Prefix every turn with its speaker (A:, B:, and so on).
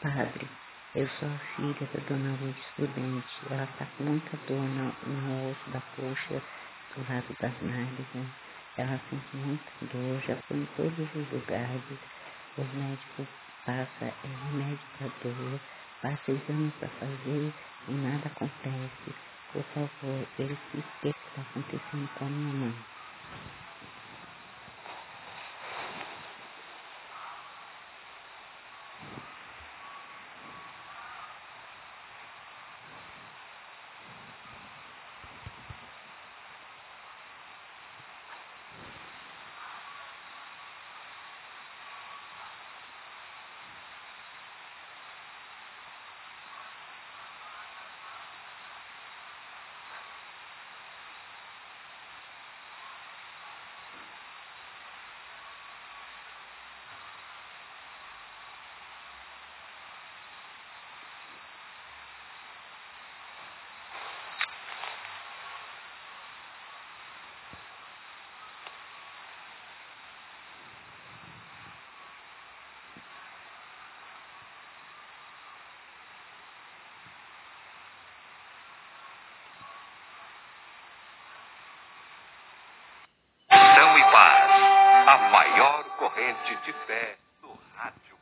A: Padre, eu sou a filha da Dona Lourdes Prudente. Ela está com muita dor no osso da coxa, do lado das nádegas. Ela sente muita dor, já foi em todos os lugares. Os médicos passam remédio para dor, passam exame para fazer e nada acontece. Por favor, verifique o que está acontecendo com a minha mãe.
B: Oração e Paz, a maior corrente de fé do rádio.